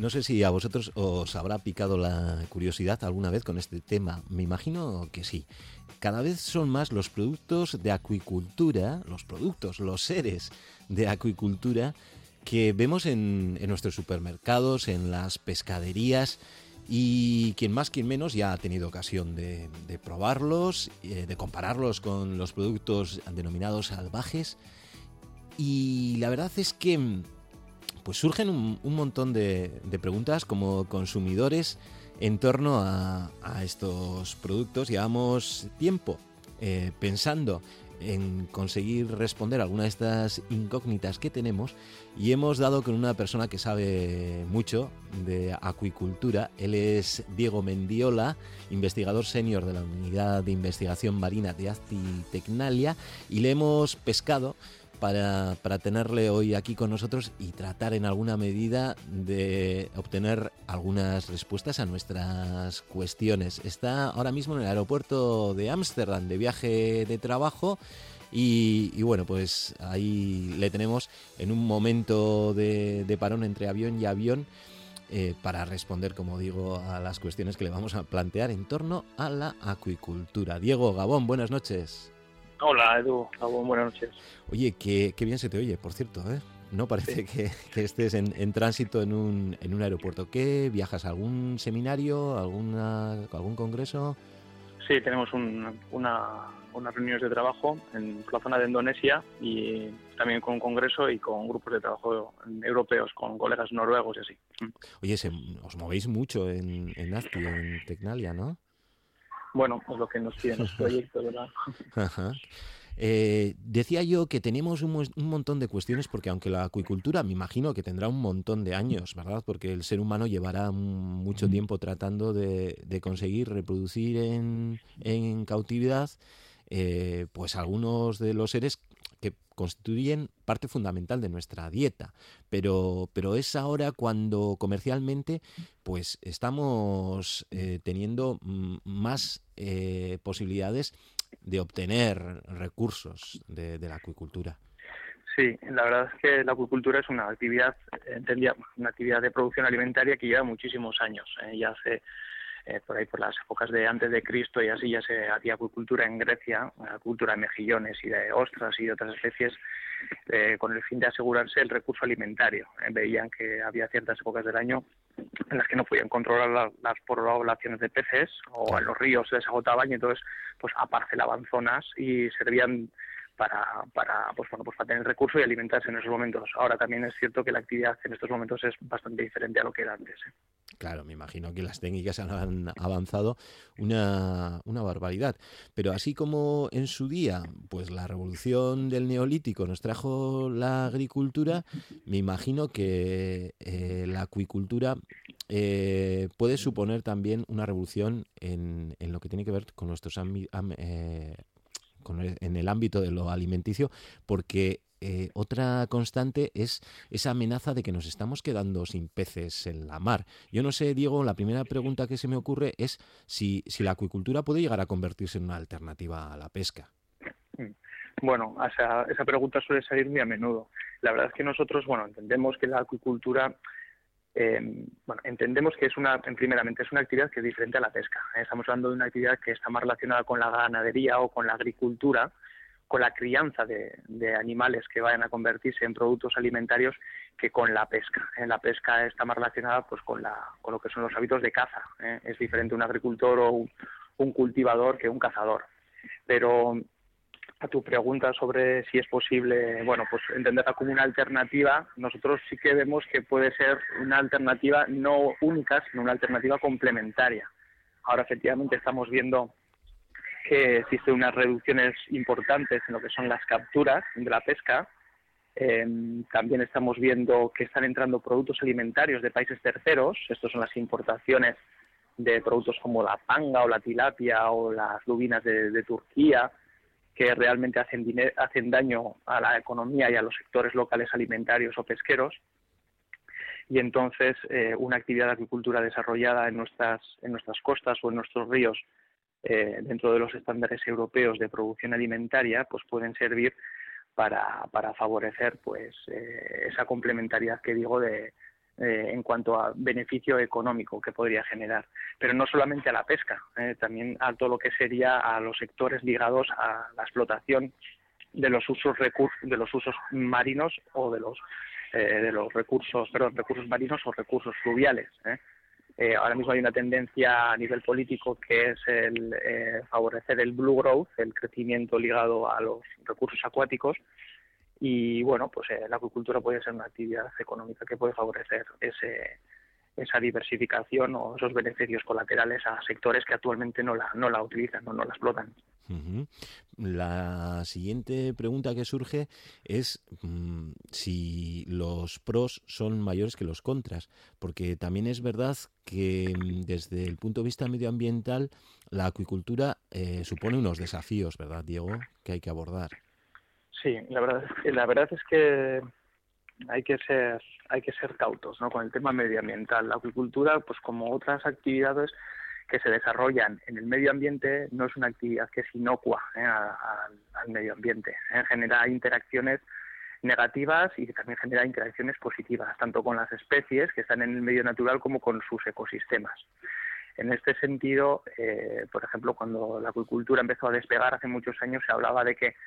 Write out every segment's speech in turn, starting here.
No sé si a vosotros os habrá picado la curiosidad alguna vez con este tema. Me imagino que sí. Cada vez son más los productos de acuicultura, los seres de acuicultura que vemos en nuestros supermercados, en las pescaderías, y quien más, quien menos ya ha tenido ocasión de probarlos, de compararlos con los productos denominados salvajes. Y la verdad es que pues surgen un montón de preguntas como consumidores en torno a estos productos. Llevamos tiempo pensando en conseguir responder alguna de estas incógnitas que tenemos, y hemos dado con una persona que sabe mucho de acuicultura. Él es Diego Mendiola, investigador senior de la Unidad de Investigación Marina de Azti Tecnalia, y le hemos pescado para tenerle hoy aquí con nosotros y tratar en alguna medida de obtener algunas respuestas a nuestras cuestiones. Está ahora mismo en el aeropuerto de Ámsterdam de viaje de trabajo y bueno, pues ahí le tenemos en un momento de parón entre avión y avión para responder, como digo, a las cuestiones que le vamos a plantear en torno a la acuicultura. Diego, Gabón, buenas noches. Hola, Edu. Buenas noches. Oye, qué bien se te oye, por cierto, ¿eh? No parece que estés en tránsito en un aeropuerto. ¿Qué viajas? ¿Algún seminario? ¿Algún congreso? Sí, tenemos unas reuniones de trabajo en la zona de Indonesia y también con un congreso y con grupos de trabajo europeos, con colegas noruegos y así. Oye, os movéis mucho en Azti, en Tecnalia, ¿no? Bueno, es lo que nos piden los proyectos, ¿verdad? Ajá. Decía yo que tenemos un montón de cuestiones, porque aunque la acuicultura me imagino que tendrá un montón de años, ¿verdad? Porque el ser humano llevará mucho tiempo tratando de conseguir reproducir en cautividad pues algunos de los seres que constituyen parte fundamental de nuestra dieta, pero es ahora cuando comercialmente pues estamos teniendo más posibilidades de obtener recursos de la acuicultura. Sí, la verdad es que la acuicultura es una actividad, una actividad de producción alimentaria que lleva muchísimos años. Ya hace por ahí por las épocas de antes de Cristo y así ya se hacía acuicultura en Grecia, acuicultura de mejillones y de ostras y de otras especies, con el fin de asegurarse el recurso alimentario. Veían que había ciertas épocas del año en las que no podían controlar las poblaciones de peces o en los ríos se les agotaban y entonces pues aparcelaban zonas y servían para tener recursos y alimentarse en esos momentos. Ahora también es cierto que la actividad en estos momentos es bastante diferente a lo que era antes. Claro, me imagino que las técnicas han avanzado una barbaridad. Pero así como en su día, pues la revolución del Neolítico nos trajo la agricultura, me imagino que la acuicultura puede suponer también una revolución en lo que tiene que ver con nuestros en el ámbito de lo alimenticio, porque otra constante es esa amenaza de que nos estamos quedando sin peces en la mar. Yo no sé, Diego, la primera pregunta que se me ocurre es si la acuicultura puede llegar a convertirse en una alternativa a la pesca. Bueno, esa pregunta suele salir muy a menudo. La verdad es que nosotros, entendemos que la acuicultura entendemos que primeramente es una actividad que es diferente a la pesca. Estamos hablando de una actividad que está más relacionada con la ganadería o con la agricultura, con la crianza de animales que vayan a convertirse en productos alimentarios, que con la pesca. La pesca está más relacionada pues con lo que son los hábitos de caza. Es diferente un agricultor o un cultivador que un cazador. Pero a tu pregunta sobre si es posible, pues entenderla como una alternativa, nosotros sí que vemos que puede ser una alternativa no única, sino una alternativa complementaria. Ahora efectivamente estamos viendo que existen unas reducciones importantes en lo que son las capturas de la pesca. También estamos viendo que están entrando productos alimentarios de países terceros. Estas son las importaciones de productos como la panga o la tilapia o las lubinas de Turquía, que realmente hacen daño a la economía y a los sectores locales alimentarios o pesqueros. Y entonces una actividad de acuicultura desarrollada en nuestras costas o en nuestros ríos dentro de los estándares europeos de producción alimentaria pues pueden servir para favorecer pues esa complementariedad que digo de en cuanto a beneficio económico que podría generar. Pero no solamente a la pesca, también a todo lo que sería a los sectores ligados a la explotación de los usos marinos o de los recursos marinos o recursos fluviales. Ahora mismo hay una tendencia a nivel político que es el favorecer el blue growth, el crecimiento ligado a los recursos acuáticos, y bueno, pues la acuicultura puede ser una actividad económica que puede favorecer esa diversificación o esos beneficios colaterales a sectores que actualmente no la utilizan o no la explotan. Uh-huh. La siguiente pregunta que surge es si los pros son mayores que los contras, porque también es verdad que desde el punto de vista medioambiental la acuicultura supone unos desafíos, ¿verdad, Diego?, que hay que abordar. Sí, la verdad es que hay que ser cautos, ¿no?, con el tema medioambiental. La acuicultura, pues como otras actividades que se desarrollan en el medio ambiente, no es una actividad que es inocua al medio ambiente. Genera interacciones negativas y también genera interacciones positivas, tanto con las especies que están en el medio natural como con sus ecosistemas. En este sentido, por ejemplo, cuando la acuicultura empezó a despegar hace muchos años, se hablaba de que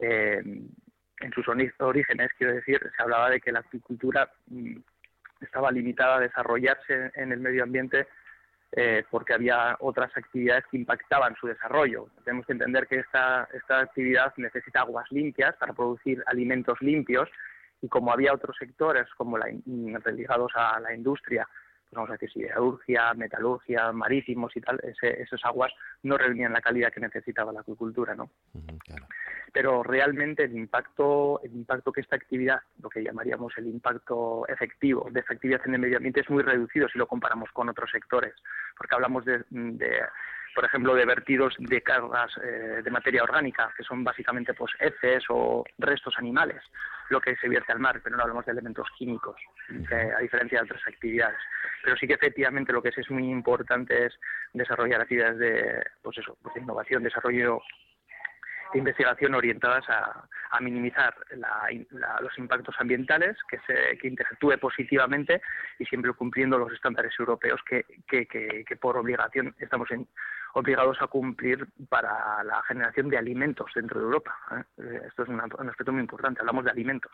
en sus orígenes, quiero decir, se hablaba de que la acuicultura estaba limitada a desarrollarse en el medio ambiente porque había otras actividades que impactaban su desarrollo. Tenemos que entender que esta actividad necesita aguas limpias para producir alimentos limpios, y como había otros sectores como ligados a la industria, pues vamos a decir siderurgia, metalurgia, marítimos y tal, esas aguas no reunían la calidad que necesitaba la acuicultura, ¿no? Claro. Pero realmente el impacto que esta actividad, lo que llamaríamos el impacto efectivo de efectividad en el medio ambiente, es muy reducido si lo comparamos con otros sectores, porque hablamos por ejemplo, de vertidos de cargas de materia orgánica, que son básicamente pues heces o restos animales, lo que se vierte al mar, pero no hablamos de elementos químicos, a diferencia de otras actividades. Pero sí que efectivamente lo que es muy importante es desarrollar actividades de innovación, desarrollo de investigación orientadas a minimizar los impactos ambientales, que interactúe positivamente y siempre cumpliendo los estándares europeos que por obligación estamos obligados a cumplir para la generación de alimentos dentro de Europa. Esto es un aspecto muy importante, hablamos de alimentos.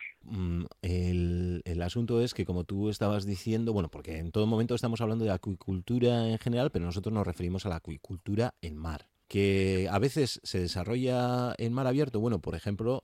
El asunto es que, como tú estabas diciendo, bueno, porque en todo momento estamos hablando de acuicultura en general, pero nosotros nos referimos a la acuicultura en mar, que a veces se desarrolla en mar abierto. Bueno, por ejemplo,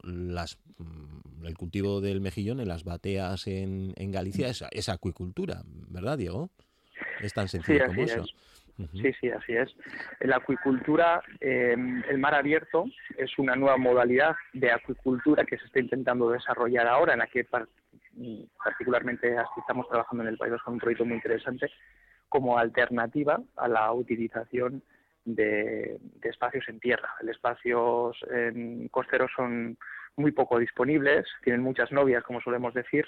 el cultivo del mejillón en las bateas en Galicia es acuicultura, ¿verdad, Diego? Es tan sencillo como eso. Sí, así es. La acuicultura, el mar abierto, es una nueva modalidad de acuicultura que se está intentando desarrollar ahora, en la que particularmente estamos trabajando en el País Vasco con un proyecto muy interesante, como alternativa a la utilización de espacios en tierra. Los espacios costeros son muy poco disponibles, tienen muchas novias, como solemos decir,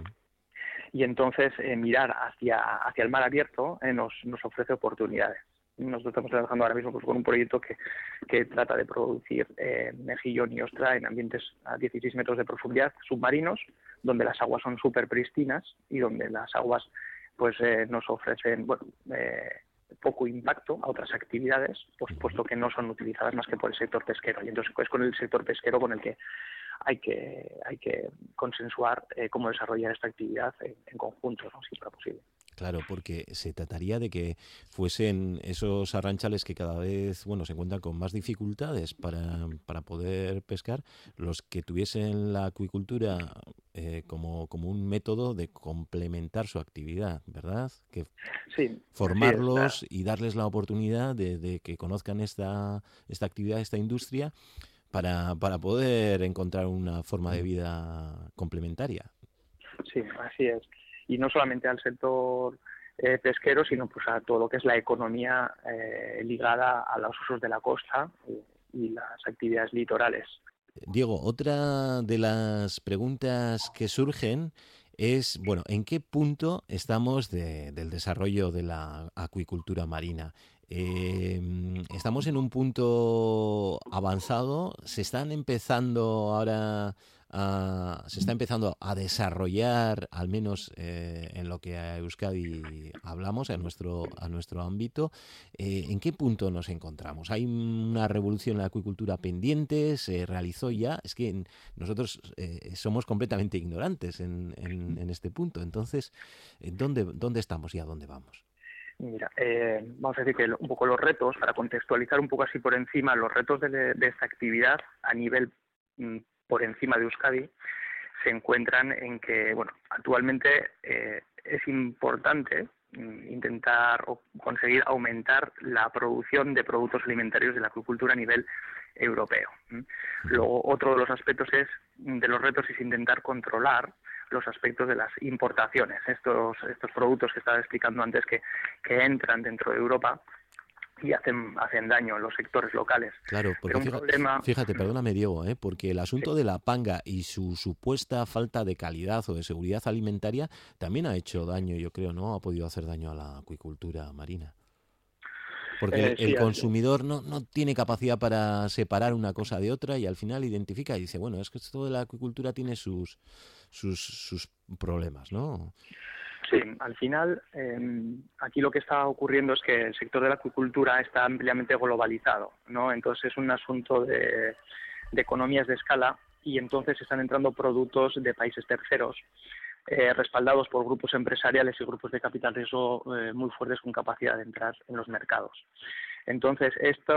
y entonces mirar hacia el mar abierto nos ofrece oportunidades. Nosotros estamos trabajando ahora mismo con un proyecto que trata de producir mejillón y ostra en ambientes a 16 metros de profundidad submarinos, donde las aguas son súper pristinas y donde las aguas pues nos ofrecen poco impacto a otras actividades, puesto que no son utilizadas más que por el sector pesquero. Y entonces es con el sector pesquero con el que hay que consensuar cómo desarrollar esta actividad en conjunto, ¿no?, si fuera posible. Claro, porque se trataría de que fuesen esos arranchales que cada vez se encuentran con más dificultades para poder pescar, los que tuviesen la acuicultura como un método de complementar su actividad, ¿verdad? Que sí, formarlos y darles la oportunidad de que conozcan esta actividad, esta industria, para poder encontrar una forma de vida complementaria. Sí, así es. Y no solamente al sector pesquero, sino pues a todo lo que es la economía ligada a los usos de la costa y las actividades litorales. Diego, otra de las preguntas que surgen es, ¿en qué punto estamos del desarrollo de la acuicultura marina? ¿Estamos en un punto avanzado? ¿Se están empezando ahora se está empezando a desarrollar, al menos en lo que a Euskadi hablamos, a nuestro ámbito. ¿En qué punto nos encontramos? ¿Hay una revolución en la acuicultura pendiente? ¿Se realizó ya? Es que nosotros somos completamente ignorantes en este punto. Entonces, ¿dónde estamos y a dónde vamos? Mira, vamos a decir que un poco los retos, para contextualizar un poco así por encima, los retos de esta actividad a nivel por encima de Euskadi se encuentran en que, bueno, actualmente es importante intentar o conseguir aumentar la producción de productos alimentarios de la acuicultura a nivel europeo. Luego, otro de los aspectos de los retos es intentar controlar los aspectos de las importaciones, estos productos que estaba explicando antes que entran dentro de Europa y hacen daño en los sectores locales. Claro, porque fíjate, perdóname Diego, porque el asunto de la panga y su supuesta falta de calidad o de seguridad alimentaria también ha hecho daño, yo creo, ¿no? Ha podido hacer daño a la acuicultura marina. Porque el consumidor no tiene capacidad para separar una cosa de otra y al final identifica y dice, bueno, es que esto de la acuicultura tiene sus problemas, ¿no? Sí, al final aquí lo que está ocurriendo es que el sector de la acuicultura está ampliamente globalizado, ¿no? Entonces es un asunto de economías de escala y entonces están entrando productos de países terceros respaldados por grupos empresariales y grupos de capital riesgo muy fuertes con capacidad de entrar en los mercados. Entonces,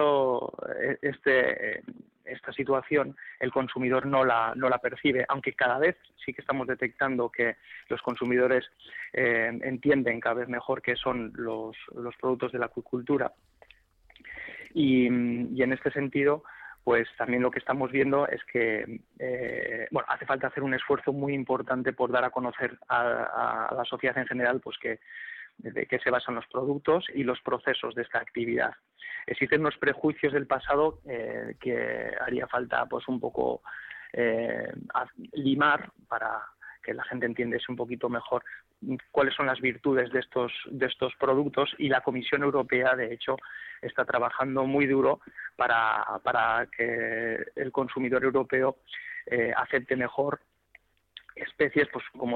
esta situación el consumidor no la percibe, aunque cada vez sí que estamos detectando que los consumidores entienden cada vez mejor qué son los productos de la acuicultura. Y en este sentido, pues también lo que estamos viendo es que hace falta hacer un esfuerzo muy importante por dar a conocer a la sociedad en general pues de qué se basan los productos y los procesos de esta actividad. Existen unos prejuicios del pasado que haría falta pues un poco limar para que la gente entiendiese un poquito mejor cuáles son las virtudes de estos productos, y la Comisión Europea de hecho está trabajando muy duro para que el consumidor europeo acepte mejor especies pues como